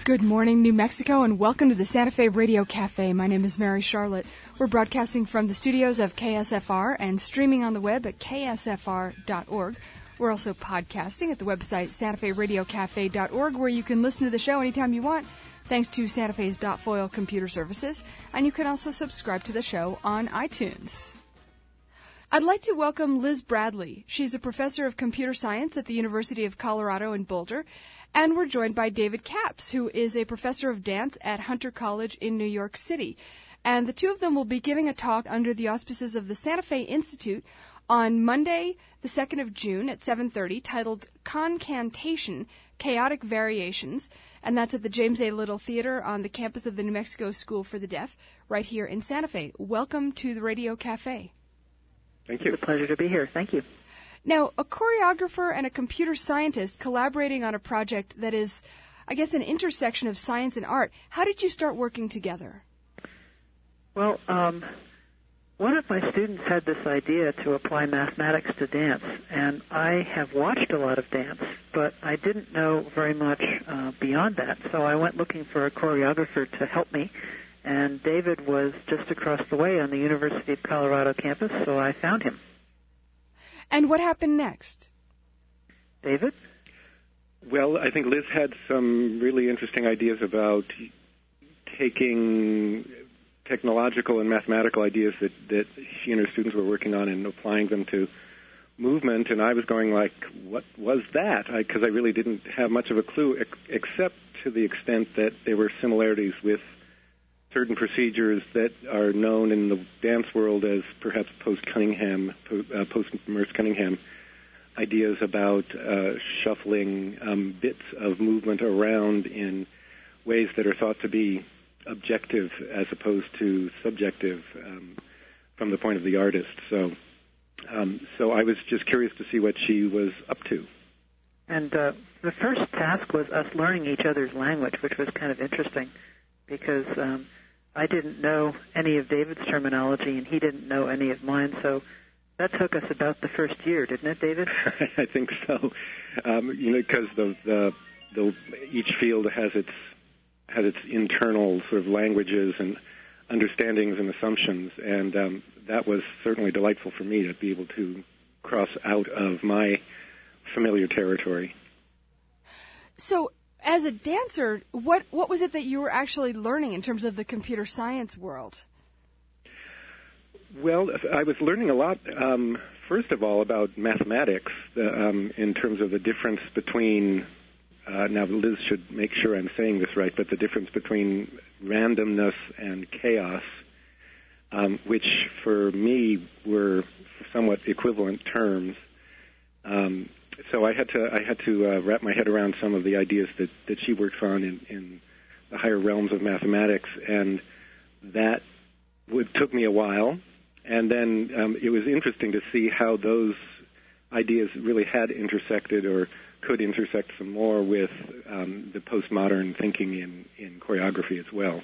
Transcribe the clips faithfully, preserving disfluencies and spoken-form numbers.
Good morning, New Mexico, and welcome to the Santa Fe Radio Cafe. My name is Mary Charlotte. We're broadcasting from the studios of K S F R and streaming on the web at k s f r dot org. We're also podcasting at the website santa fe radio cafe dot org, where you can listen to the show anytime you want, thanks to Santa Fe's .foil computer services, and you can also subscribe to the show on iTunes. I'd like to welcome Liz Bradley. She's a professor of computer science at the University of Colorado in Boulder, and we're joined by David Capps, who is a professor of dance at Hunter College in New York City. And the two of them will be giving a talk under the auspices of the Santa Fe Institute on Monday, the second of June at seven thirty, titled Concantation, Chaotic Variations, and that's at the James A. Little Theater on the campus of the New Mexico School for the Deaf, right here in Santa Fe. Welcome to the Radio Cafe. Thank you. It's a pleasure to be here. Thank you. Now, a choreographer and a computer scientist collaborating on a project that is, I guess, an intersection of science and art. How did you start working together? Well, um, one of my students had this idea to apply mathematics to dance, and I have watched a lot of dance, but I didn't know very much uh, beyond that, so I went looking for a choreographer to help me. And David was just across the way on the University of Colorado campus, so I found him. And what happened next? David? Well, I think Liz had some really interesting ideas about taking technological and mathematical ideas that, that she and her students were working on and applying them to movement, and I was going like, what was that? Because I, I really didn't have much of a clue, ex- except to the extent that there were similarities with certain procedures that are known in the dance world as perhaps post-Cunningham, uh, post-Merce-Cunningham ideas about uh, shuffling um, bits of movement around in ways that are thought to be objective as opposed to subjective um, from the point of the artist. So, um, so I was just curious to see what she was up to. And uh, the first task was us learning each other's language, which was kind of interesting because um, I didn't know any of David's terminology, and he didn't know any of mine, so that took us about the first year, didn't it, David? I think so. Um, you know, because the, the the each field has its has its internal sort of languages and understandings and assumptions, and um, that was certainly delightful for me to be able to cross out of my familiar territory. So, as a dancer, what, what was it that you were actually learning in terms of the computer science world? Well, I was learning a lot, um, first of all, about mathematics uh, um, in terms of the difference between, uh, now Liz should make sure I'm saying this right, but the difference between randomness and chaos, um, which for me were somewhat equivalent terms. Um So I had to I had to uh, wrap my head around some of the ideas that, that she works on in, in the higher realms of mathematics, and that would, took me a while. And then um, it was interesting to see how those ideas really had intersected or could intersect some more with um, the postmodern thinking in, in choreography as well.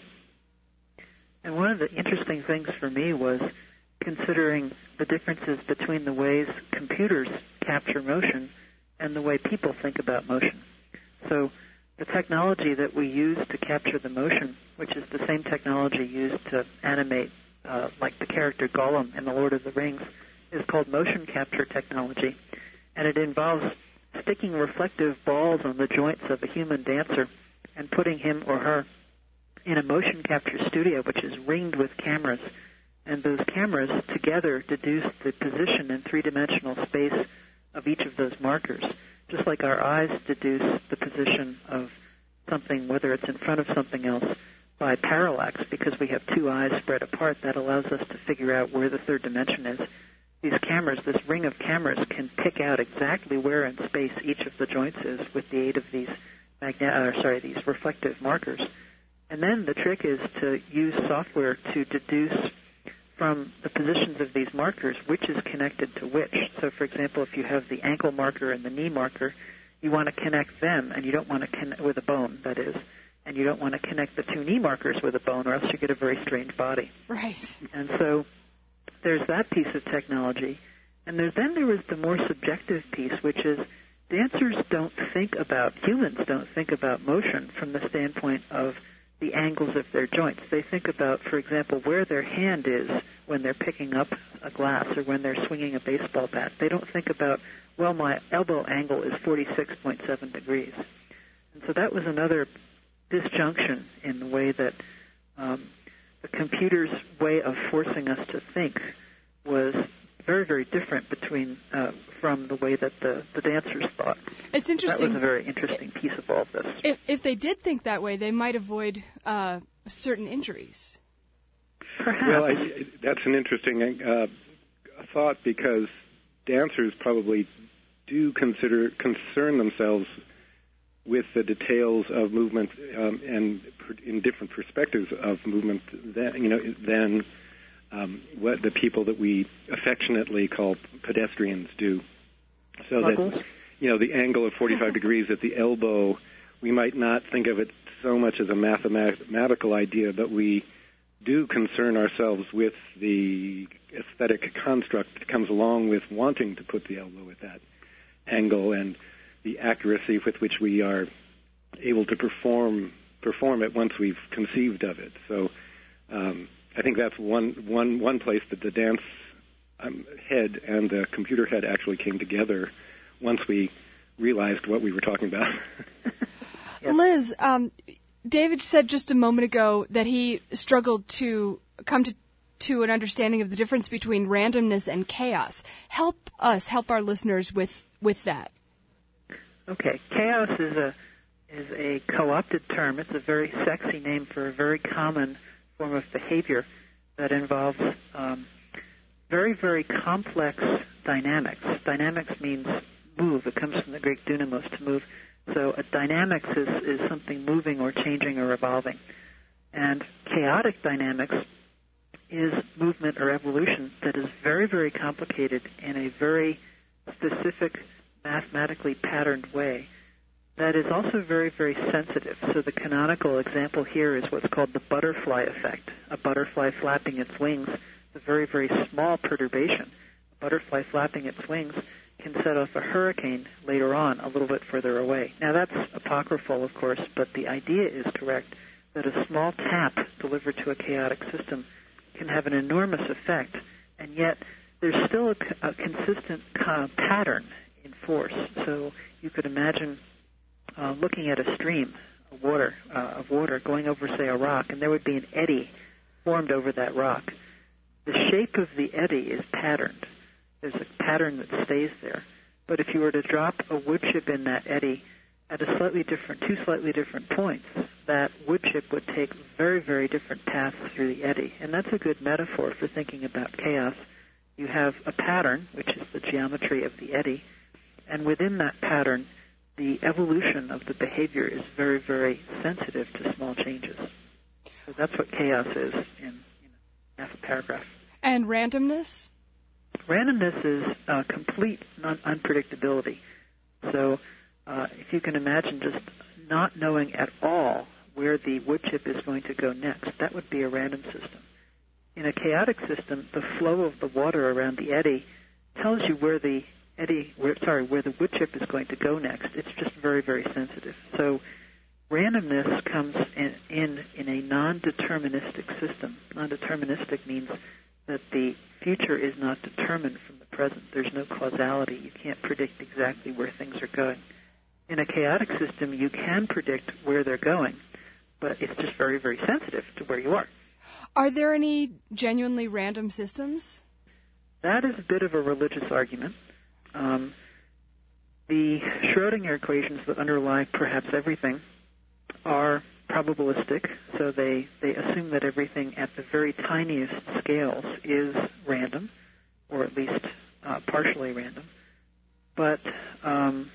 And one of the interesting things for me was considering the differences between the ways computers capture motion and the way people think about motion. So the technology that we use to capture the motion, which is the same technology used to animate, uh, like the character Gollum in The Lord of the Rings, is called motion capture technology. And it involves sticking reflective balls on the joints of a human dancer and putting him or her in a motion capture studio, which is ringed with cameras. And those cameras together deduce the position in three-dimensional space of each of those markers, just like our eyes deduce the position of something, whether it's in front of something else, by parallax, because we have two eyes spread apart. That allows us to figure out where the third dimension is. These cameras, this ring of cameras, can pick out exactly where in space each of the joints is with the aid of these magnet, uh, sorry, these reflective markers. And then the trick is to use software to deduce from the positions of these markers which is connected to which. So, for example, if you have the ankle marker and the knee marker, you want to connect them, and you don't want to connect with a bone, that is, and you don't want to connect the two knee markers with a bone, or else you get a very strange body. Right. And so there's that piece of technology. And there, then there was the more subjective piece, which is dancers don't think about, humans don't think about motion from the standpoint of the angles of their joints. They think about, for example, where their hand is when they're picking up a glass or when they're swinging a baseball bat. They don't think about, well, my elbow angle is forty-six point seven degrees. And so that was another disjunction in the way that um, the computer's way of forcing us to think was very, very different between uh, from the way that the, the dancers thought. It's interesting. That was a very interesting piece of all of this. If, if they did think that way, they might avoid uh, certain injuries. Perhaps. Well, I, that's an interesting uh, thought, because dancers probably do consider concern themselves with the details of movement um, and in different perspectives of movement than, you know, than um, what the people that we affectionately call pedestrians do. So Muggles. that, you know, the angle of forty-five degrees at the elbow, we might not think of it so much as a mathematical idea, but we do concern ourselves with the aesthetic construct that comes along with wanting to put the elbow at that angle and the accuracy with which we are able to perform perform it once we've conceived of it. So um, I think that's one one one place that the dance um, head and the computer head actually came together once we realized what we were talking about. Yep. Liz, um, David said just a moment ago that he struggled to come to to an understanding of the difference between randomness and chaos. Help us, help our listeners with, with that. Okay, chaos is a is a co-opted term. It's a very sexy name for a very common form of behavior that involves um, very, very complex dynamics. Dynamics means move. It comes from the Greek dunamos, to move. So a dynamics is, is something moving or changing or evolving. And chaotic dynamics is movement or evolution that is very, very complicated in a very specific, mathematically patterned way that is also very, very sensitive. So the canonical example here is what's called the butterfly effect. A butterfly flapping its wings is a very, very small perturbation. A butterfly flapping its wings can set off a hurricane later on, a little bit further away. Now that's apocryphal, of course, but the idea is correct that a small tap delivered to a chaotic system can have an enormous effect, and yet there's still a, a consistent uh, pattern in force. So you could imagine uh, looking at a stream of water, uh, of water going over, say, a rock, and there would be an eddy formed over that rock. The shape of the eddy is patterned. There's a pattern that stays there. But if you were to drop a wood chip in that eddy at a slightly different, two slightly different points, that wood chip would take very, very different paths through the eddy. And that's a good metaphor for thinking about chaos. You have a pattern, which is the geometry of the eddy, and within that pattern, the evolution of the behavior is very, very sensitive to small changes. So that's what chaos is in you know, half a paragraph. And randomness? Randomness is uh, complete non- unpredictability. So uh, if you can imagine just not knowing at all where the wood chip is going to go next, that would be a random system. In a chaotic system, the flow of the water around the eddy tells you where the eddy, where, sorry, where the wood chip is going to go next. It's just very, very sensitive. So randomness comes in in, in a non-deterministic system. Non-deterministic means that the future is not determined from the present. There's no causality. You can't predict exactly where things are going. In a chaotic system, you can predict where they're going, but it's just very, very sensitive to where you are. Are there any genuinely random systems? That is a bit of a religious argument. Um, the Schrödinger equations that underlie perhaps everything are probabilistic, so they, they assume that everything at the very tiniest scales is random, or at least uh, partially random. But um,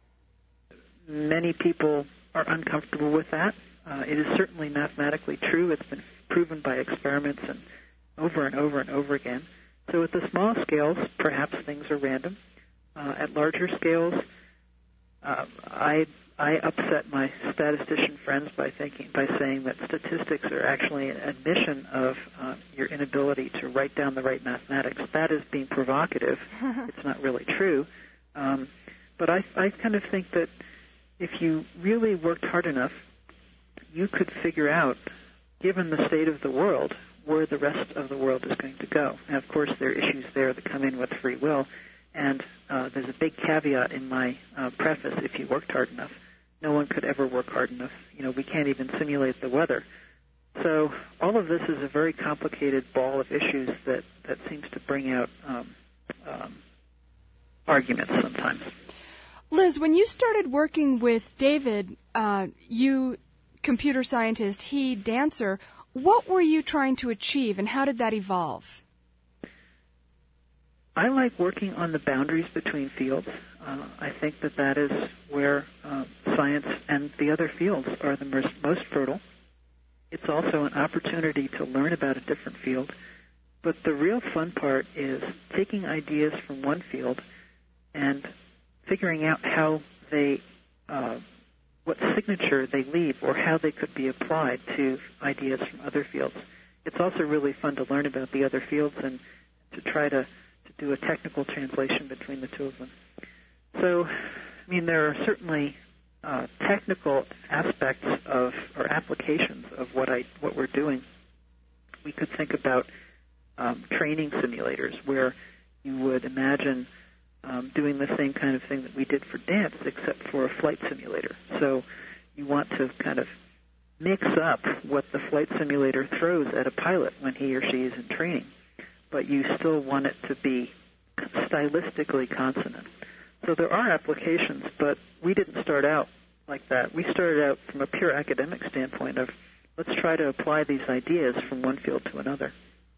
many people are uncomfortable with that. Uh, it is certainly mathematically true. It's been proven by experiments and over and over and over again. So at the small scales, perhaps things are random. Uh, at larger scales, uh, I I upset my statistician friends by thinking by saying that statistics are actually an admission of uh, your inability to write down the right mathematics. That is being provocative. It's not really true. Um, But I, I kind of think that if you really worked hard enough, you could figure out, given the state of the world, where the rest of the world is going to go. And, of course, there are issues there that come in with free will. And uh, there's a big caveat in my uh, preface, if you worked hard enough. No one could ever work hard enough. You know, we can't even simulate the weather. So all of this is a very complicated ball of issues that, that seems to bring out um, um, arguments sometimes. Liz, when you started working with David, uh, you computer scientist, he dancer, what were you trying to achieve and how did that evolve? I like working on the boundaries between fields. Uh, I think that that is where uh, science and the other fields are the most, most fertile. It's also an opportunity to learn about a different field. But the real fun part is taking ideas from one field and figuring out how they, uh, what signature they leave or how they could be applied to ideas from other fields. It's also really fun to learn about the other fields and to try to, to do a technical translation between the two of them. So, I mean, there are certainly uh, technical aspects of, or applications of what I, what we're doing. We could think about um, training simulators where you would imagine Um, doing the same kind of thing that we did for dance, except for a flight simulator. So you want to kind of mix up what the flight simulator throws at a pilot when he or she is in training, but you still want it to be stylistically consonant. So there are applications, but we didn't start out like that. We started out from a pure academic standpoint of let's try to apply these ideas from one field to another.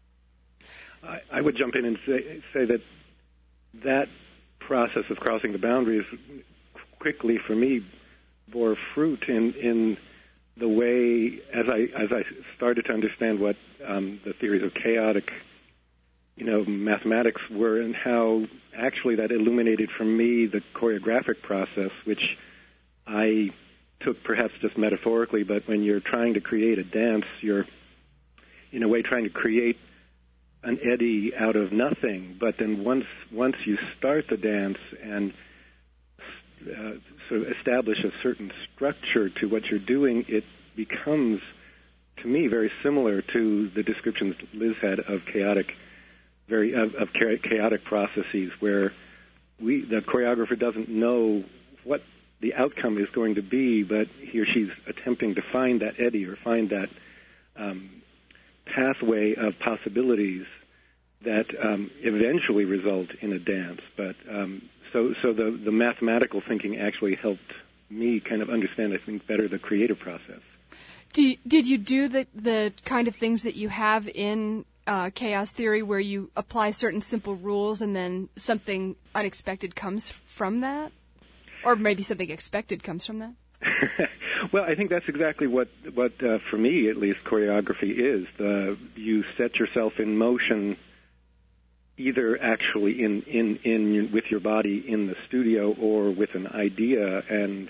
I, I would jump in and say, say that that process of crossing the boundaries quickly for me bore fruit in in the way as I as I started to understand what um, the theories of chaotic, you know, mathematics were and how actually that illuminated for me the choreographic process, which I took perhaps just metaphorically, but when you're trying to create a dance, you're in a way trying to create an eddy out of nothing, but then once once you start the dance and uh, sort of establish a certain structure to what you're doing, it becomes, to me, very similar to the descriptions Liz had of chaotic, very of, of chaotic processes, where we the choreographer doesn't know what the outcome is going to be, but he or she's attempting to find that eddy or find that Um, pathway of possibilities that um, eventually result in a dance. But um, so, so the, the mathematical thinking actually helped me kind of understand, I think, better the creative process. Do you, did you do the the kind of things that you have in uh, chaos theory, where you apply certain simple rules and then something unexpected comes from that, or maybe something expected comes from that? Well, I think that's exactly what, what uh, for me at least, choreography is. The, you set yourself in motion, either actually in, in, in with your body in the studio or with an idea. And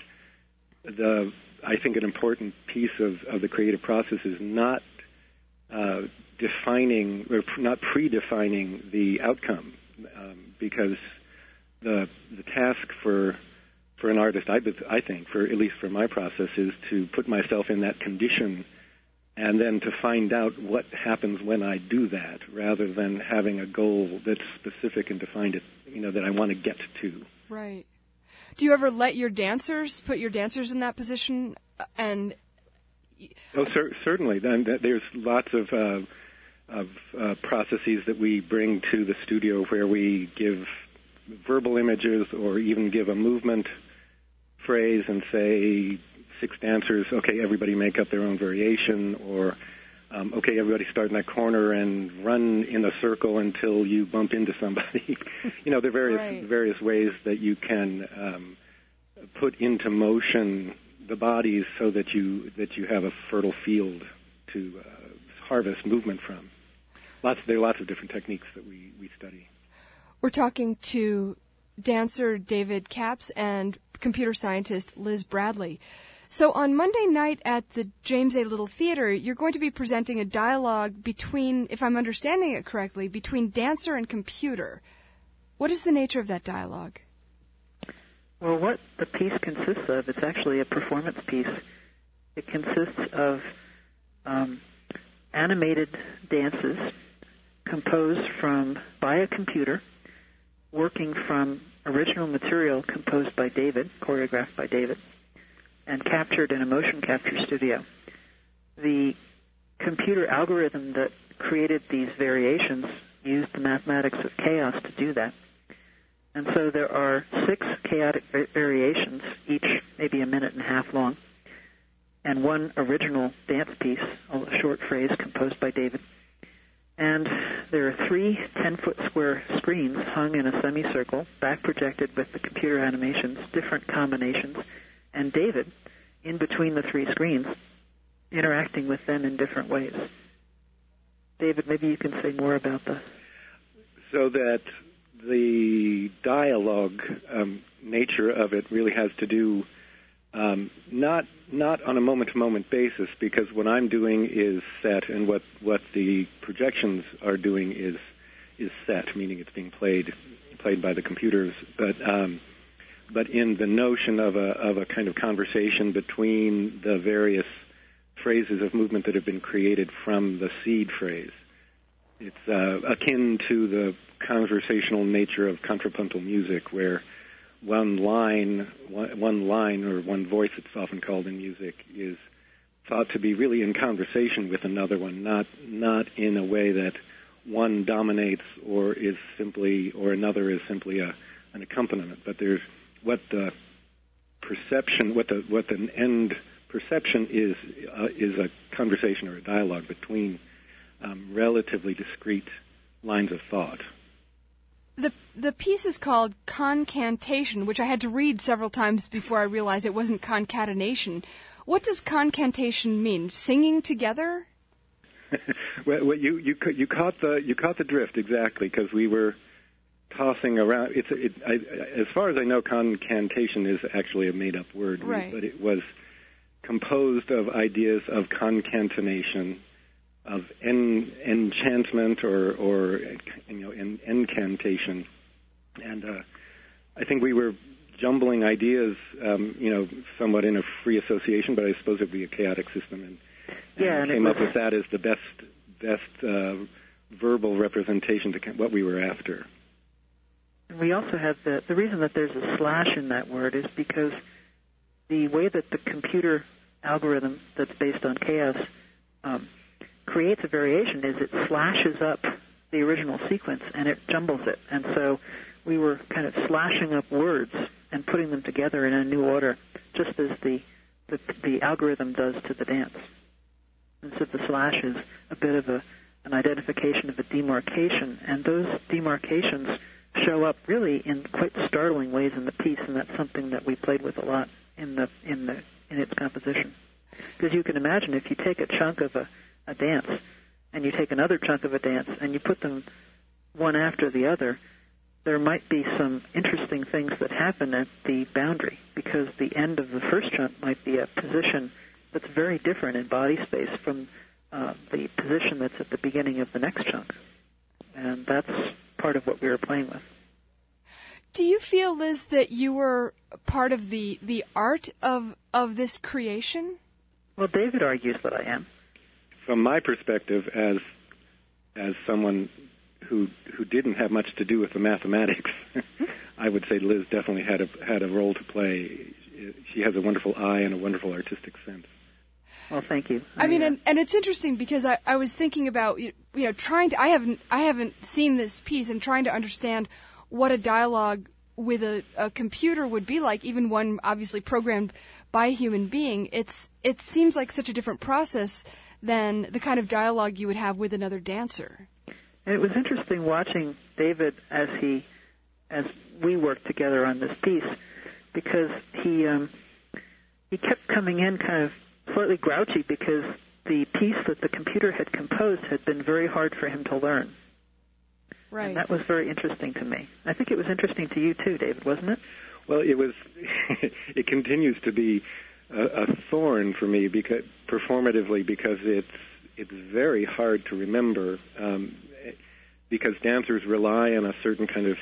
the I think an important piece of, of the creative process is not uh, defining or not predefining the outcome, um, because the the task for For an artist, I, I think, for at least for my process, is to put myself in that condition and then to find out what happens when I do that, rather than having a goal that's specific and defined, it, you know, that I want to get to. Right. Do you ever let your dancers, put your dancers in that position? And Oh, cer- certainly. There's lots of, uh, of uh, processes that we bring to the studio where we give verbal images or even give a movement phrase and say, six dancers, okay, everybody make up their own variation, or um, okay, everybody start in that corner and run in a circle until you bump into somebody. You know, there are various, right. various ways that you can um, put into motion the bodies so that you that you have a fertile field to uh, harvest movement from. Lots, there are lots of different techniques that we, we study. We're talking to dancer David Capps and computer scientist Liz Bradley. So on Monday night at the James A. Little Theater, you're going to be presenting a dialogue between, if I'm understanding it correctly, between dancer and computer. What is the nature of that dialogue? Well, what the piece consists of, it's actually a performance piece. It consists of um, animated dances composed from by a computer, working from original material composed by David, choreographed by David, and captured in a motion capture studio. The computer algorithm that created these variations used the mathematics of chaos to do that. And so there are six chaotic variations, each maybe a minute and a half long, and one original dance piece, a short phrase composed by David. And there are three ten-foot square screens hung in a semicircle, back projected with the computer animations, different combinations, and David in between the three screens, interacting with them in different ways. David, maybe you can say more about this. So that the dialogue um, nature of it really has to do um, not not on a moment-to-moment basis, because what I'm doing is set, and what, what the projections are doing is is set, meaning it's being played played by the computers. But um, but in the notion of a of a kind of conversation between the various phrases of movement that have been created from the seed phrase. It's uh, akin to the conversational nature of contrapuntal music, where one line, one, one line or one voice, it's often called in music, is thought to be really in conversation with another one, not not in a way that one dominates or is simply, or another is simply a, an accompaniment. But there's what the perception, what the what the end perception is uh, is a conversation or a dialogue between um, relatively discrete lines of thought. The the piece is called concantation, which I had to read several times before I realized it wasn't concatenation. What does concantation mean? Singing together? well, well, you you you caught the you caught the drift exactly, because we were tossing around. It's it, I, as far as I know, concantation is actually a made-up word, right. But it was composed of ideas of concatenation, of en, enchantment, or or you know en, incantation, and uh, I think we were jumbling ideas, um, you know, somewhat in a free association, but I suppose it would be a chaotic system, and, and yeah, and came was, up with that as the best best uh, verbal representation to what we were after. And we also have the the reason that there's a slash in that word is because the way that the computer algorithm that's based on chaos um, creates a variation is it slashes up the original sequence and it jumbles it. And so we were kind of slashing up words and putting them together in a new order, just as the the, the algorithm does to the dance. And so the slash is a bit of a an identification of a demarcation, and those demarcations show up really in quite startling ways in the piece, and that's something that we played with a lot in the in the in its composition. Because you can imagine if you take a chunk of a, a dance and you take another chunk of a dance and you put them one after the other, there might be some interesting things that happen at the boundary, because the end of the first chunk might be a position that's very different in body space from uh, the position that's at the beginning of the next chunk. And that's part of what we were playing with. Do you feel, Liz, that you were part of the, the art of of this creation? Well, David argues that I am. From my perspective, as as someone who who didn't have much to do with the mathematics, I would say Liz definitely had a had a role to play. She has a wonderful eye and a wonderful artistic sense. Well, thank you. I mean, and, and it's interesting because I, I was thinking about, you know, trying to, I haven't, I haven't seen this piece, and trying to understand what a dialogue with a, a computer would be like, even one obviously programmed by a human being. It's, it seems like such a different process than the kind of dialogue you would have with another dancer. And it was interesting watching David as he, as we worked together on this piece, because he, um, he kept coming in kind of slightly grouchy because the piece that the computer had composed had been very hard for him to learn. Right. And that was very interesting to me. I think it was interesting to you too, David, wasn't it? Well, it was. It continues to be a, a thorn for me, because performatively, because it's it's very hard to remember, um, because dancers rely on a certain kind of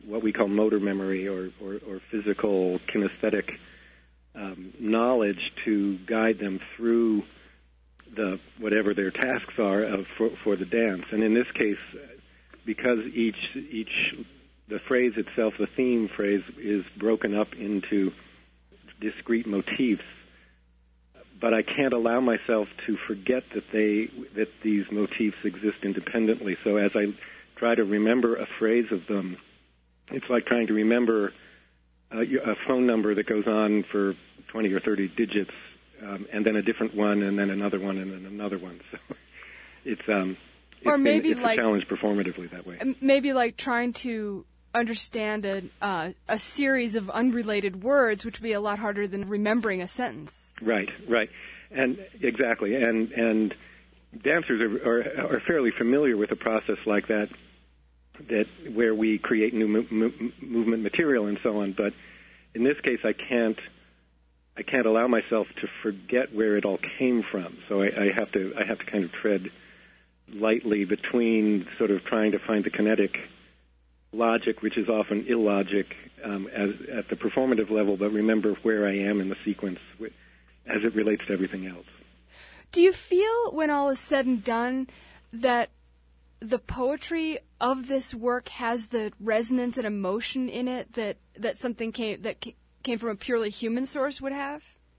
what we call motor memory or, or, or physical kinesthetic um, knowledge to guide them through the whatever their tasks are of, for, for the dance. And in this case, because each each the phrase itself, the theme phrase, is broken up into discrete motifs, but I can't allow myself to forget that they that these motifs exist independently. So as I try to remember a phrase of them, it's like trying to remember uh, a phone number that goes on for twenty or thirty digits, um, and then a different one, and then another one, and then another one. So it's um, it's, or maybe been, it's like, a challenge performatively that way. Maybe like trying to understand a, uh, a series of unrelated words, which would be a lot harder than remembering a sentence. Right, right, and exactly, and and dancers are, are, are fairly familiar with a process like that, that where we create new mo- mo- movement material and so on. But in this case, I can't I can't allow myself to forget where it all came from. So I, I have to I have to kind of tread lightly between sort of trying to find the kinetic logic, which is often illogic um, as, at the performative level, but remember where I am in the sequence as it relates to everything else. Do you feel, when all is said and done, that the poetry of this work has the resonance and emotion in it that, that something came that came from a purely human source would have?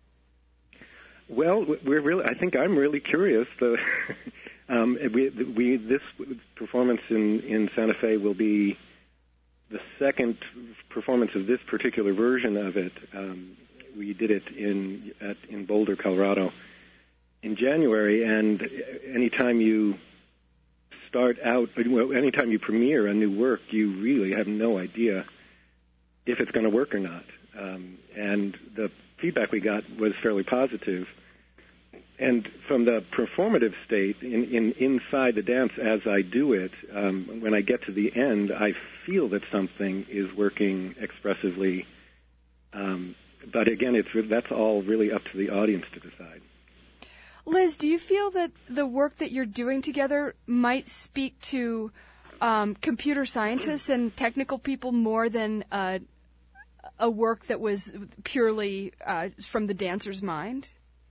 Well, we're really. I think I'm really curious. The, um, we, we this performance in, in Santa Fe will be the second performance of this particular version of it. Um, we did it in at, in Boulder, Colorado, in January. And anytime you start out, well, anytime you premiere a new work, you really have no idea if it's going to work or not. Um, and the feedback we got was fairly positive. And from the performative state, in, in inside the dance as I do it, um, when I get to the end, I feel that something is working expressively. Um, but again, it's that's all really up to the audience to decide. Liz, do you feel that the work that you're doing together might speak to um, computer scientists and technical people more than uh, a work that was purely uh, from the dancer's mind?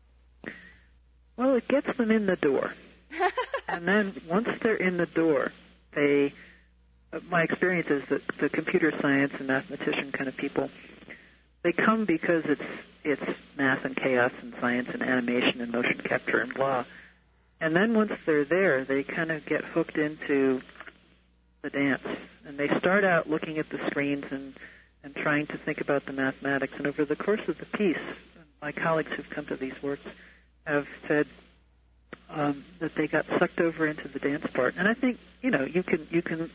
Well, it gets them in the door. And then once they're in the door, they, uh, my experience is that the computer science and mathematician kind of people, they come because it's it's math and chaos and science and animation and motion capture and blah. And then once they're there, they kind of get hooked into the dance. And they start out looking at the screens and, and trying to think about the mathematics. And over the course of the piece, my colleagues who've come to these works have said um, that they got sucked over into the dance part. And I think, you know, you can you can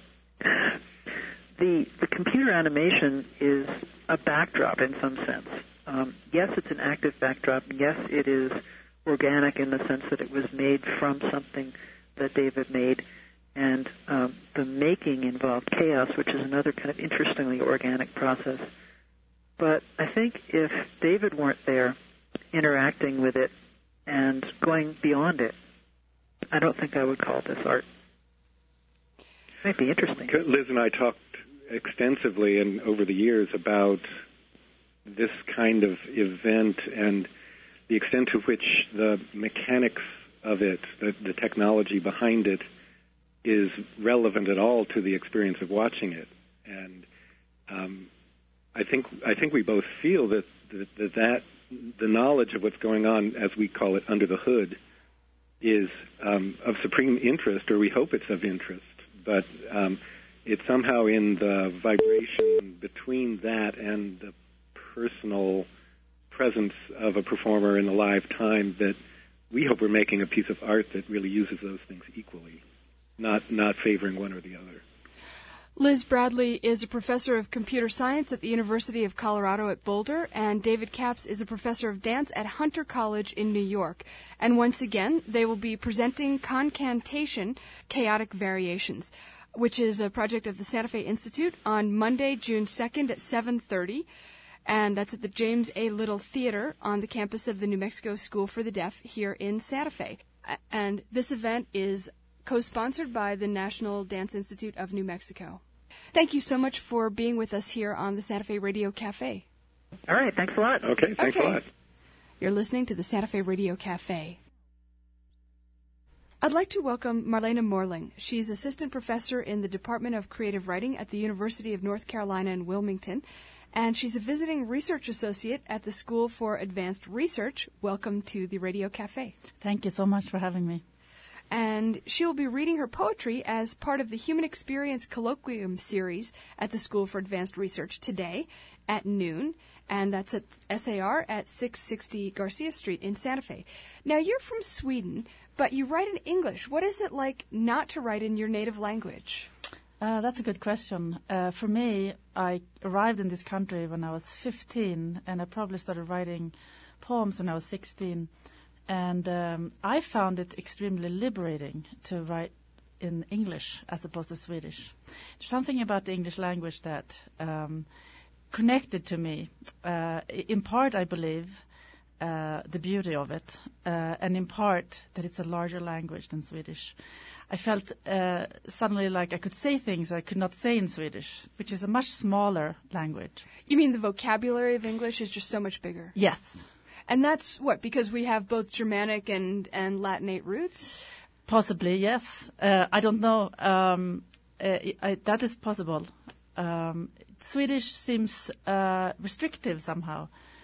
the the computer animation is a backdrop in some sense. Um, yes, it's an active backdrop. Yes, it is organic in the sense that it was made from something that David made. And um, the making involved chaos, which is another kind of interestingly organic process. But I think if David weren't there interacting with it and going beyond it, I don't think I would call this art. It might be interesting. Liz and I talked extensively and over the years about this kind of event and the extent to which the mechanics of it, the, the technology behind it, is relevant at all to the experience of watching it. And um, I think I think we both feel that that, that that the knowledge of what's going on, as we call it, under the hood, is um, of supreme interest, or we hope it's of interest. But um, it's somehow in the vibration between that and the personal presence of a performer in the live time that we hope we're making a piece of art that really uses those things equally, not not favoring one or the other. Liz Bradley is a professor of computer science at the University of Colorado at Boulder, and David Capps is a professor of dance at Hunter College in New York. And once again, they will be presenting Concantation, Chaotic Variations, which is a project of the Santa Fe Institute on Monday, June second at seven thirty. And that's at the James A. Little Theater on the campus of the New Mexico School for the Deaf here in Santa Fe. And this event is co-sponsored by the National Dance Institute of New Mexico. Thank you so much for being with us here on the Santa Fe Radio Cafe. All right, thanks a lot. Okay, thanks okay. a lot. You're listening to the Santa Fe Radio Cafe. I'd like to welcome Marlena Morling. She's assistant professor in the Department of Creative Writing at the University of North Carolina in Wilmington, and she's a visiting research associate at the School for Advanced Research. Welcome to the Radio Cafe. Thank you so much for having me. And she'll be reading her poetry as part of the Human Experience Colloquium series at the School for Advanced Research today at noon, and that's at S A R at six sixty Garcia Street in Santa Fe. Now, you're from Sweden, but you write in English. What is it like not to write in your native language? Uh, that's a good question. Uh, for me, I arrived in this country when I was fifteen, and I probably started writing poems when I was sixteen. And um, I found it extremely liberating to write in English as opposed to Swedish. There's something about the English language that um, connected to me. Uh, in part, I believe, uh, the beauty of it, uh, and in part that it's a larger language than Swedish. I felt uh, suddenly like I could say things I could not say in Swedish, which is a much smaller language. You mean the vocabulary of English is just so much bigger? Yes. And that's what, because we have both Germanic and, and Latinate roots? Possibly, yes. Uh, I don't know. Um, uh, I, that is possible. Um, Swedish seems uh, restrictive somehow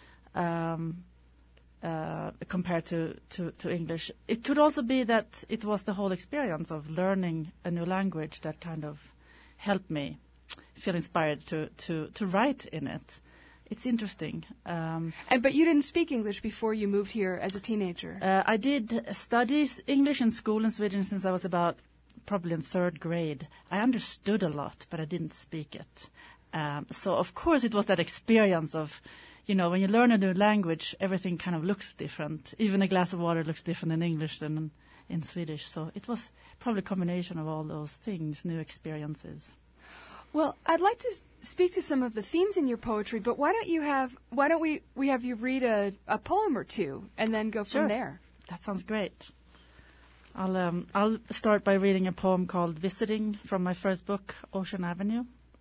um, uh, compared to, to, to English. It could also be that it was the whole experience of learning a new language that kind of helped me feel inspired to, to, to write in it. It's interesting. Um, and, but you didn't speak English before you moved here as a teenager. Uh, I did studies English in school in Sweden since I was about probably in third grade. I understood a lot, but I didn't speak it. Um, so, of course, it was that experience of, you know, when you learn a new language, everything kind of looks different. Even a glass of water looks different in English than in, in Swedish. So it was probably a combination of all those things, new experiences. Well, I'd like to speak to some of the themes in your poetry, but why don't you have, why don't we, we have you read a, a poem or two and then go Sure. from there? That sounds great. I'll, um, I'll start by reading a poem called Visiting from my first book, Ocean Avenue.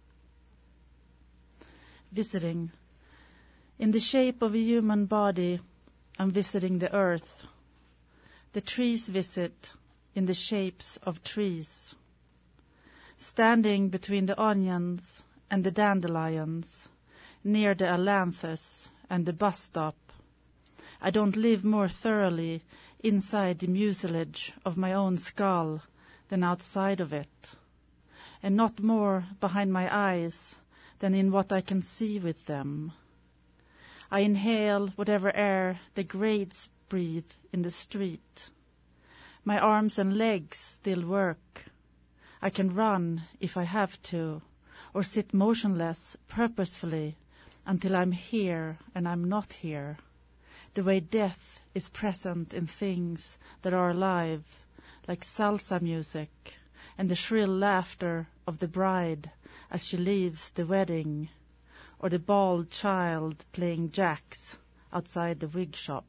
Visiting. In the shape of a human body, I'm visiting the earth. The trees visit in the shapes of trees. Standing between the onions and the dandelions, near the ailanthus and the bus stop, I don't live more thoroughly inside the mucilage of my own skull than outside of it, and not more behind my eyes than in what I can see with them. I inhale whatever air the grades breathe in the street. My arms and legs still work. I can run if I have to, or sit motionless purposefully until I'm here and I'm not here. The way death is present in things that are alive, like salsa music and the shrill laughter of the bride as she leaves the wedding, or the bald child playing jacks outside the wig shop.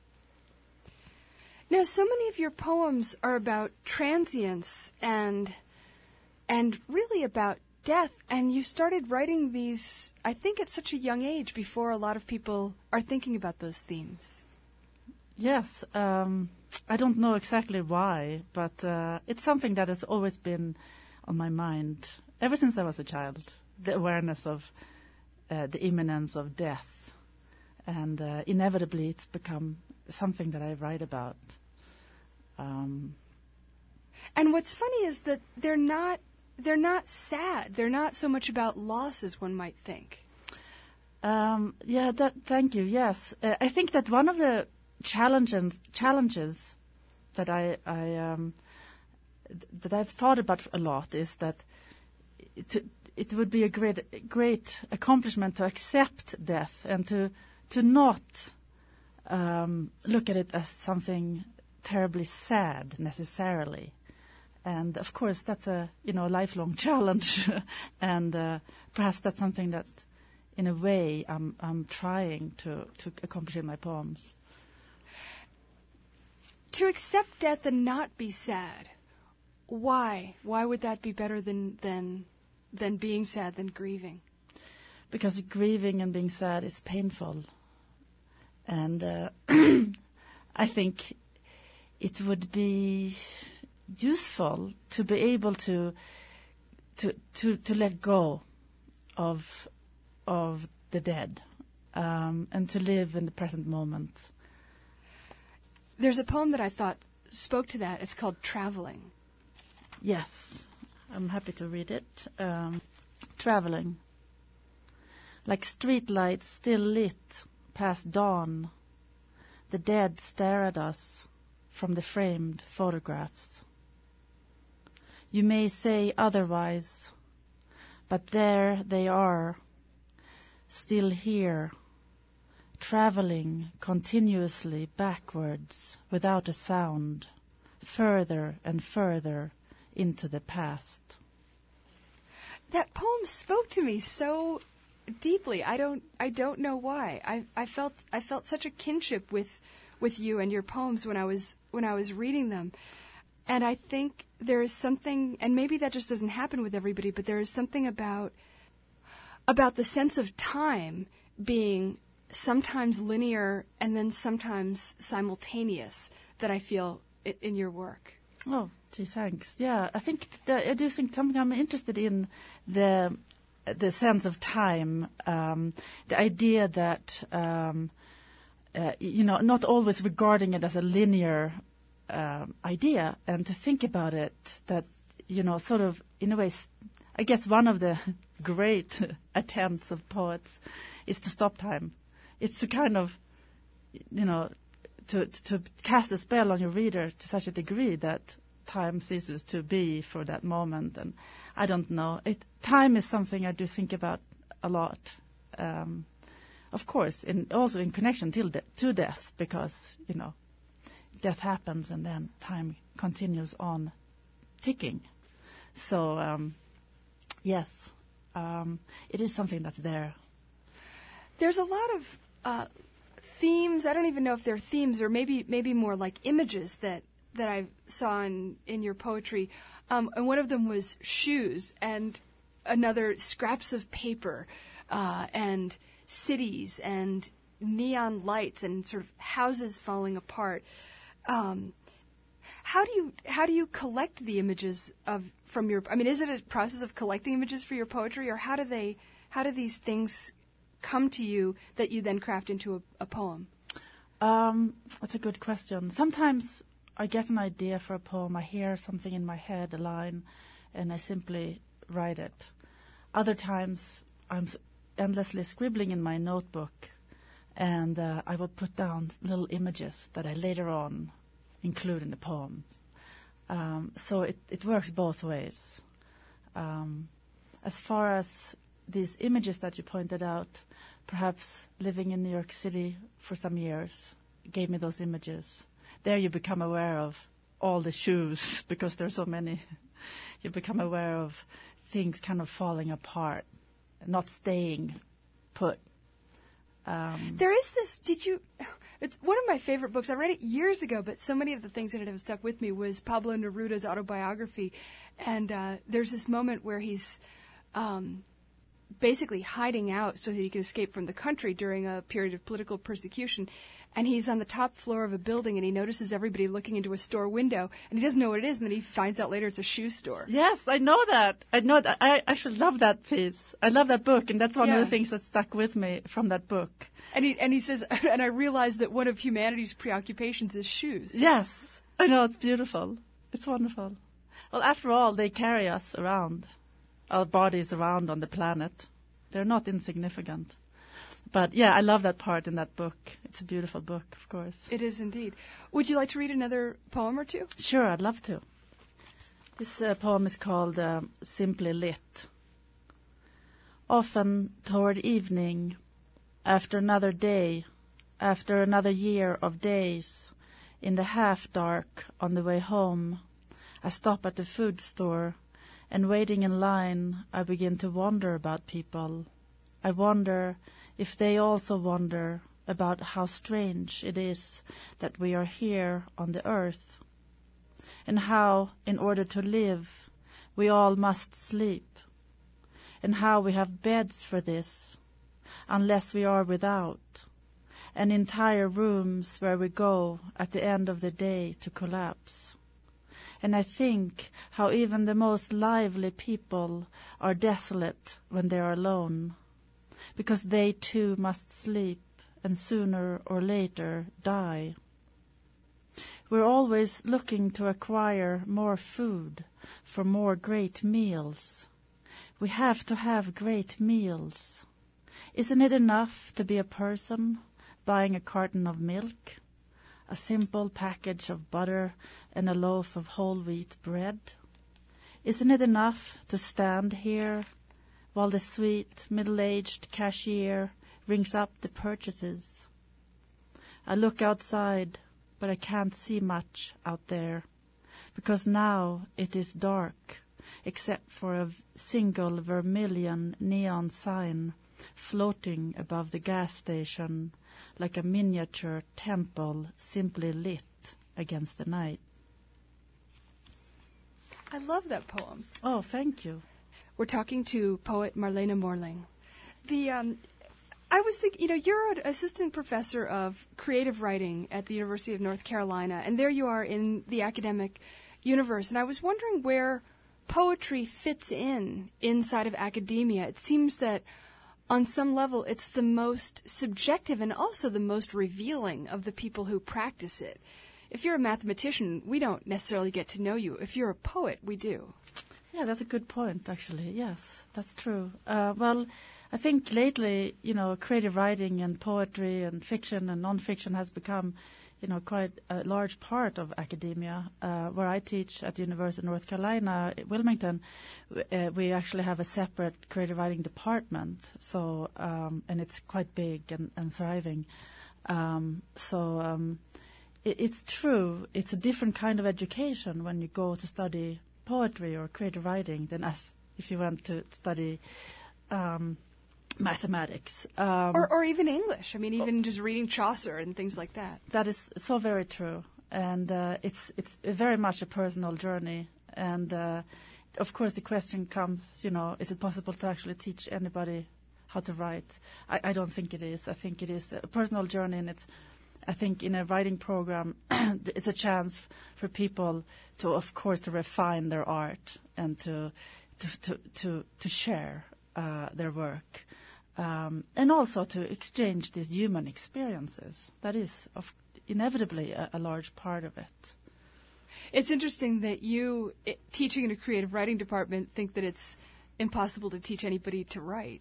Now, so many of your poems are about transience and and really about death, and you started writing these, I think, at such a young age, before a lot of people are thinking about those themes. Yes, um, I don't know exactly why, but uh, it's something that has always been on my mind ever since I was a child, the awareness of uh, the imminence of death, and uh, inevitably it's become something that I write about. Um, and what's funny is that they're not they're not sad. They're not so much about loss as one might think. Um, yeah, that, thank you. Yes, uh, I think that one of the challenges challenges that I, I um, th- that I've thought about a lot is that it, it would be a great great accomplishment to accept death and to to not um, look at it as something terribly sad necessarily. And of course, that's a you know lifelong challenge, and uh, perhaps that's something that, in a way, I'm I'm trying to, to accomplish in my poems. To accept death and not be sad, why? Why would that be better than than than being sad, than grieving? Because grieving and being sad is painful. And uh, I think it would be useful to be able to to to, to let go of of the dead um, and to live in the present moment. There's a poem that I thought spoke to that. It's called Traveling. Yes, I'm happy to read it. Um, traveling. Like streetlights still lit past dawn, the dead stare at us from the framed photographs. You may say otherwise, but there they are, still here, traveling continuously backwards without a sound, further and further into the past. That poem spoke to me so deeply. I don't I don't know why. I I felt I felt such a kinship with with you and your poems when I was when I was reading them. And I think there is something, and maybe that just doesn't happen with everybody, but there is something about about the sense of time being sometimes linear and then sometimes simultaneous that I feel i- in your work. Oh, gee, thanks. Yeah, I think th- I do think something I'm interested in the the sense of time, um, the idea that um, uh, you know, not always regarding it as a linear um, idea, and to think about it that you know, sort of in a way, st- I guess one of the great attempts of poets is to stop time. It's to kind of, you know, to to cast a spell on your reader to such a degree that time ceases to be for that moment. And I don't know. It, time is something I do think about a lot. Um, of course, in, also in connection till de- to death, because, you know, death happens and then time continues on ticking. So, um, yes, um, it is something that's there. There's a lot of uh, themes. I don't even know if they're themes or maybe maybe more like images that that I saw in, in your poetry. Um, and one of them was shoes, and another scraps of paper, uh, and cities, and neon lights, and sort of houses falling apart. Um, how do you how do you collect the images of from your? I mean, is it a process of collecting images for your poetry, or how do they how do these things come to you that you then craft into a, a poem? Um, that's a good question. Sometimes I get an idea for a poem, I hear something in my head, a line, and I simply write it. Other times I'm endlessly scribbling in my notebook, and uh, I will put down little images that I later on include in the poem. Um, so it, it works both ways. Um, as far as these images that you pointed out, perhaps living in New York City for some years gave me those images. There you become aware of all the shoes because there are so many. You become aware of things kind of falling apart, not staying put. Um, there is this, did you, it's one of my favorite books. I read it years ago, but so many of the things in it have stuck with me was Pablo Neruda's autobiography. And uh, there's this moment where he's um, basically hiding out so that he can escape from the country during a period of political persecution. And he's on the top floor of a building, and he notices everybody looking into a store window, and he doesn't know what it is, and then he finds out later it's a shoe store. Yes, I know that. I know that. I actually love that piece. I love that book, and that's one yeah. of the things that stuck with me from that book. And he and he says, and I realized that one of humanity's preoccupations is shoes. Yes, I know, it's beautiful. It's wonderful. Well, after all, they carry us around, our bodies around on the planet. They're not insignificant. But, yeah, I love that part in that book. It's a beautiful book, of course. It is indeed. Would you like to read another poem or two? Sure, I'd love to. This uh, poem is called um, Simply Lit. Often toward evening, after another day, after another year of days, in the half-dark on the way home, I stop at the food store, and waiting in line, I begin to wonder about people. I wonder if they also wonder about how strange it is that we are here on the earth, and how, in order to live, we all must sleep, and how we have beds for this, unless we are without, and entire rooms where we go at the end of the day to collapse. And I think how even the most lively people are desolate when they are alone, because they too must sleep and sooner or later die. We're always looking to acquire more food for more great meals. We have to have great meals. Isn't it enough to be a person buying a carton of milk, a simple package of butter, and a loaf of whole wheat bread? Isn't it enough to stand here while the sweet middle-aged cashier rings up the purchases? I look outside, but I can't see much out there, because now it is dark, except for a single vermilion neon sign floating above the gas station, like a miniature temple simply lit against the night. I love that poem. Oh, thank you. We're talking to poet Marlene Morling. The um, I was thinking, you know, you're an assistant professor of creative writing at the University of North Carolina, and there you are in the academic universe. And I was wondering where poetry fits in inside of academia. It seems that on some level it's the most subjective and also the most revealing of the people who practice it. If you're a mathematician, we don't necessarily get to know you. If you're a poet, we do. Yeah, that's a good point, actually. Yes, that's true. Uh, well, I think lately, you know, creative writing and poetry and fiction and nonfiction has become, you know, quite a large part of academia. Uh, where I teach at the University of North Carolina, Wilmington, uh, we actually have a separate creative writing department. So, um, and it's quite big and, and thriving. Um, so, um, it, it's true. It's a different kind of education when you go to study poetry or creative writing than as if you went to study um, mathematics. Um, or, or even English. I mean, even just reading Chaucer and things like that. That is so very true. And uh, it's it's very much a personal journey. And, uh, of course, the question comes, you know, is it possible to actually teach anybody how to write? I, I don't think it is. I think it is a personal journey, and it's, I think in a writing program, it's a chance f- for people to, of course, to refine their art and to to to to, to share uh, their work. Um, and also to exchange these human experiences. That is of inevitably a, a large part of it. It's interesting that you, it, teaching in a creative writing department, think that it's impossible to teach anybody to write.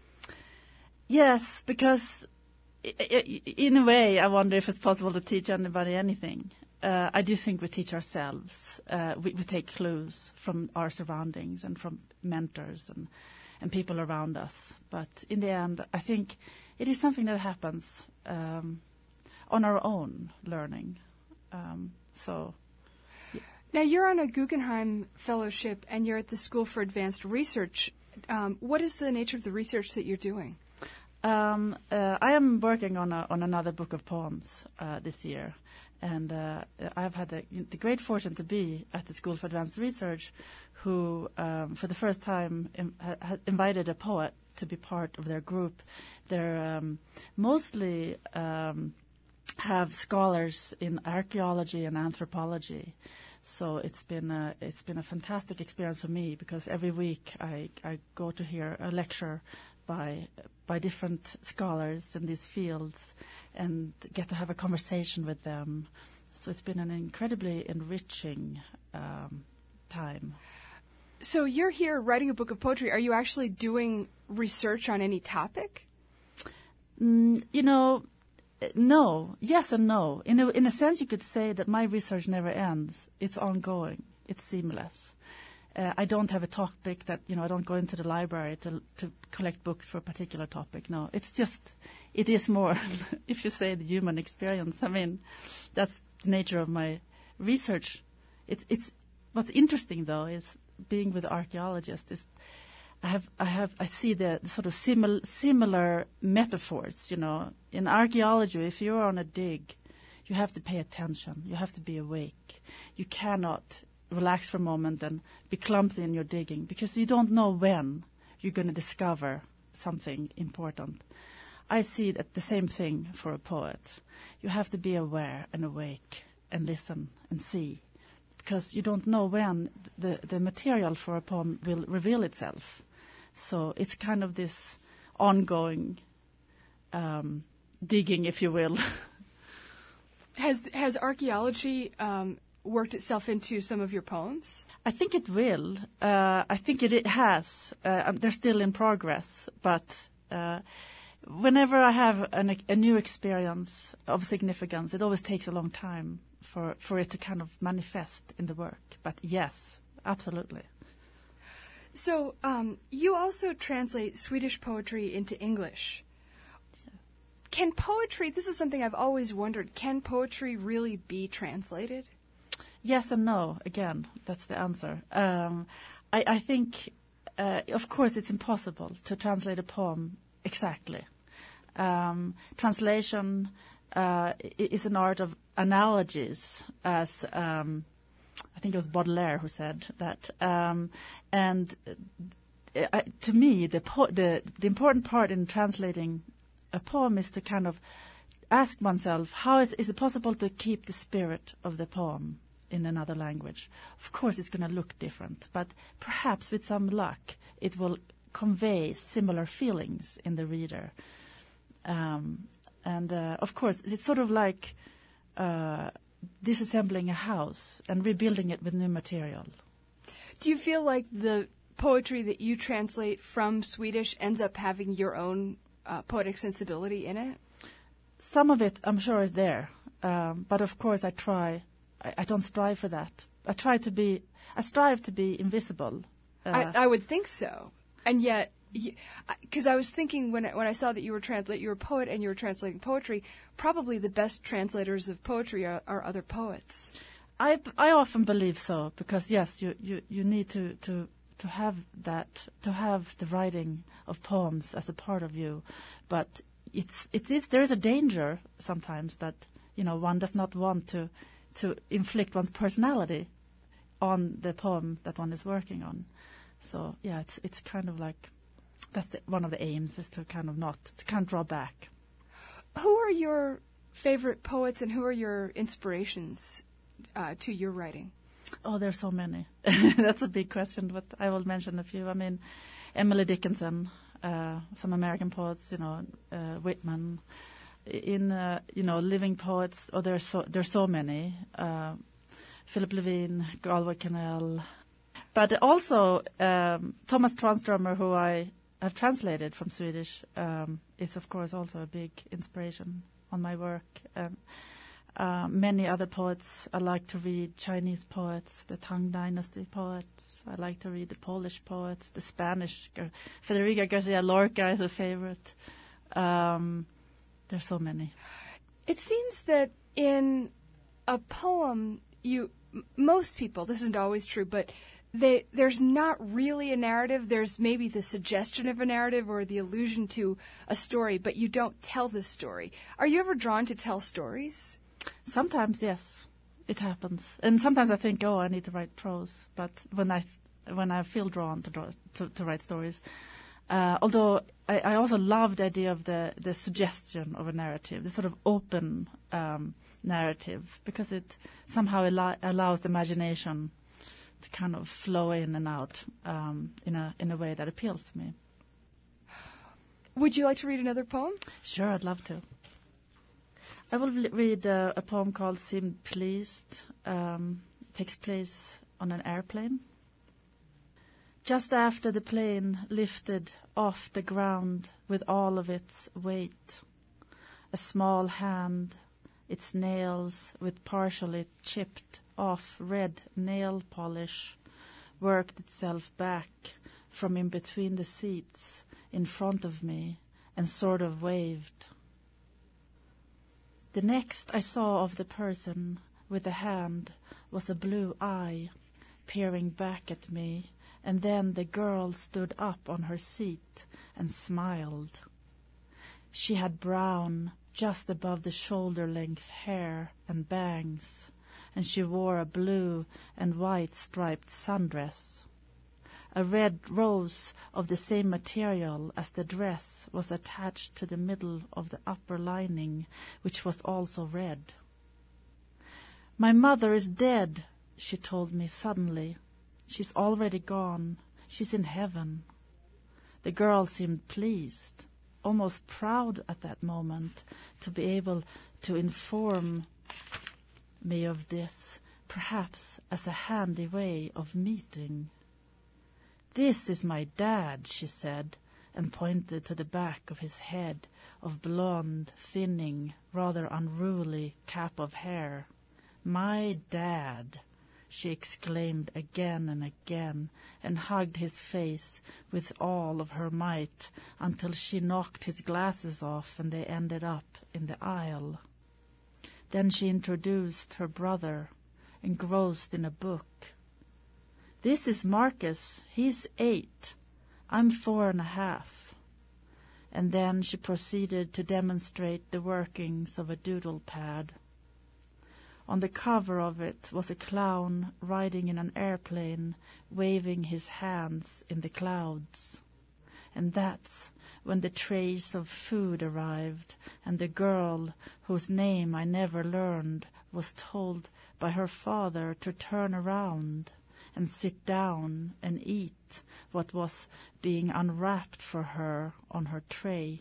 Yes, because I, I, in a way I wonder if it's possible to teach anybody anything. Uh, I do think we teach ourselves. Uh, we, we take clues from our surroundings and from mentors and and people around us. But in the end, I think it is something that happens um, on our own learning. Um, so, yeah. Now, you're on a Guggenheim Fellowship, and you're at the School for Advanced Research. Um, what is the nature of the research that you're doing? Um, uh, I am working on a, on another book of poems uh, this year. And uh, I've had the, the great fortune to be at the School for Advanced Research, who, um, for the first time, im- ha- invited a poet to be part of their group. They're um, mostly um, have scholars in archaeology and anthropology. So it's been a, it's been a fantastic experience for me, because every week I, I go to hear a lecture by by different scholars in these fields and get to have a conversation with them. So it's been an incredibly enriching um, time. So you're here writing a book of poetry. Are you actually doing research on any topic? Mm, you know, no. Yes and no. In a, in a sense, you could say that my research never ends. It's ongoing. It's seamless. Uh, I don't have a topic that, you know, I don't go into the library to to collect books for a particular topic. No, it's just, it is more, if you say, the human experience. I mean, that's the nature of my research. It's, it's, what's interesting, though, is being with archaeologists is I have, I have, I see the, the sort of simil, similar metaphors, you know. In archaeology, if you're on a dig, you have to pay attention. You have to be awake. You cannot relax for a moment and be clumsy in your digging, because you don't know when you're going to discover something important. I see that the same thing for a poet. You have to be aware and awake and listen and see, because you don't know when the, the material for a poem will reveal itself. So it's kind of this ongoing um, digging, if you will. Has has archaeology um, worked itself into some of your poems? I think it will. Uh, I think it, it has. Uh, they're still in progress, but uh, whenever I have an, a new experience of significance, it always takes a long time for, for it to kind of manifest in the work. But yes, absolutely. So um, you also translate Swedish poetry into English. Can poetry, this is something I've always wondered, can poetry really be translated? Yes and no, again, that's the answer. Um, I, I think, uh, of course, it's impossible to translate a poem exactly. Um, translation uh, is an art of analogies, as um, I think it was Baudelaire who said that. Um, and uh, to me, the, po- the the important part in translating a poem is to kind of ask oneself, how is, is it possible to keep the spirit of the poem in another language? Of course, it's going to look different, but perhaps with some luck, it will convey similar feelings in the reader. Um, and uh, of course, it's sort of like uh, disassembling a house and rebuilding it with new material. Do you feel like the poetry that you translate from Swedish ends up having your own uh, poetic sensibility in it? Some of it, I'm sure, is there. Um, but of course, I try. I, I don't strive for that. I try to be. I strive to be invisible. Uh, I, I would think so. And yet, because I was thinking when I, when I saw that you were translate, you were a poet and you were translating poetry, probably the best translators of poetry are, are other poets. I, I often believe so, because yes, you, you, you need to, to to have that, to have the writing of poems as a part of you, but it's it is there is a danger sometimes that, you know, one does not want to to inflict one's personality on the poem that one is working on. So yeah, it's it's kind of like that's the, one of the aims is to kind of not to kind of draw back. Who are your favorite poets and who are your inspirations uh, to your writing? Oh, there's so many. That's a big question, but I will mention a few. I mean, Emily Dickinson, uh, some American poets, you know, uh, Whitman. In uh, you know, living poets, oh, there's so there's so many. Uh, Philip Levine, Galway Kinnell, but also um, Thomas Tranströmer, who I have translated from Swedish, um, is of course also a big inspiration on my work. Um, Uh, many other poets. I like to read Chinese poets, the Tang Dynasty poets. I like to read the Polish poets, the Spanish. Gar- Federica Garcia Lorca is a favorite. Um, there's so many. It seems that in a poem, you m- most people, this isn't always true, but they, there's not really a narrative. There's maybe the suggestion of a narrative or the allusion to a story, but you don't tell the story. Are you ever drawn to tell stories? Sometimes, yes, it happens, and sometimes I think, oh, I need to write prose. But when I th- when I feel drawn to draw to, to write stories, uh, although I, I also love the idea of the the suggestion of a narrative, the sort of open um, narrative, because it somehow al- allows the imagination to kind of flow in and out um, in a in a way that appeals to me. Would you like to read another poem? Sure, I'd love to. I will l- read uh, a poem called Seemed Pleased. Um, it takes place on an airplane. Just after the plane lifted off the ground with all of its weight, a small hand, its nails with partially chipped off red nail polish, worked itself back from in between the seats in front of me and sort of waved. The next I saw of the person with the hand was a blue eye peering back at me, and then the girl stood up on her seat and smiled. She had brown, just above the shoulder-length hair and bangs, and she wore a blue and white striped sundress. A red rose of the same material as the dress was attached to the middle of the upper lining, which was also red. "My mother is dead," she told me suddenly. "She's already gone. She's in heaven." The girl seemed pleased, almost proud at that moment, to be able to inform me of this, perhaps as a handy way of meeting. "This is my dad," she said, and pointed to the back of his head of blonde, thinning, rather unruly cap of hair. "My dad," she exclaimed again and again, and hugged his face with all of her might until she knocked his glasses off and they ended up in the aisle. Then she introduced her brother, engrossed in a book. "This is Marcus. He's eight. I'm four and a half." And then she proceeded to demonstrate the workings of a doodle pad. On the cover of it was a clown riding in an airplane, waving his hands in the clouds. And that's when the trays of food arrived, and the girl, whose name I never learned, was told by her father to turn around and sit down and eat what was being unwrapped for her on her tray.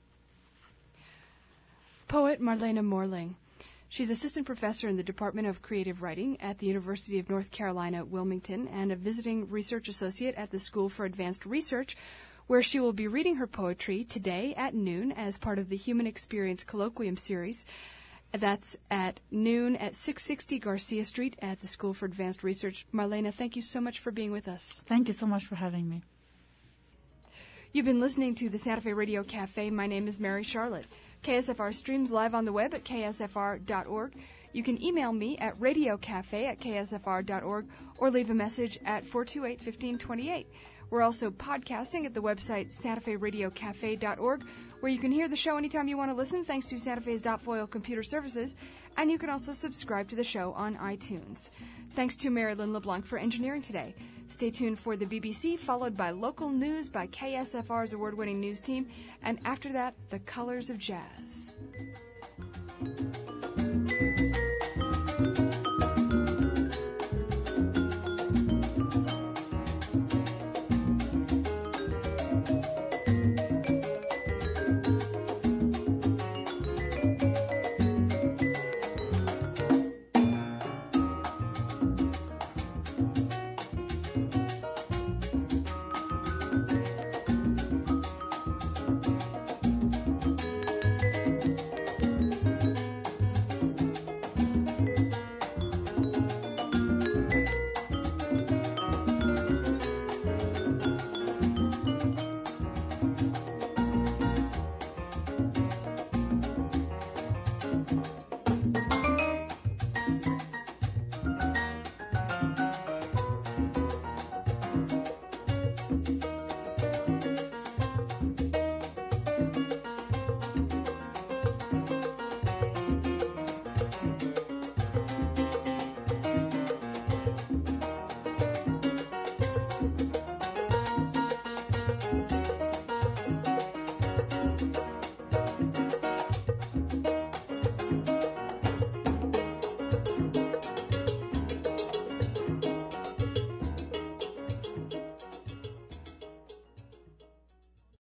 Poet Marlene Morling. She's assistant professor in the Department of Creative Writing at the University of North Carolina, Wilmington, and a visiting research associate at the School for Advanced Research, where she will be reading her poetry today at noon as part of the Human Experience Colloquium series. That's at noon at six sixty Garcia Street at the School for Advanced Research. Marlene, thank you so much for being with us. Thank you so much for having me. You've been listening to the Santa Fe Radio Cafe. My name is Mary Charlotte. K S F R streams live on the web at K S F R dot org. You can email me at radiocafe at K S F R dot org or leave a message at four two eight, one five two eight. We're also podcasting at the website Santa Fe Radio Cafe dot org, where you can hear the show anytime you want to listen, thanks to Santa Fe's Dotfoil computer services, and you can also subscribe to the show on iTunes. Thanks to Marilyn LeBlanc for engineering today. Stay tuned for the B B C, followed by local news by K S F R's award-winning news team, and after that, the Colors of Jazz.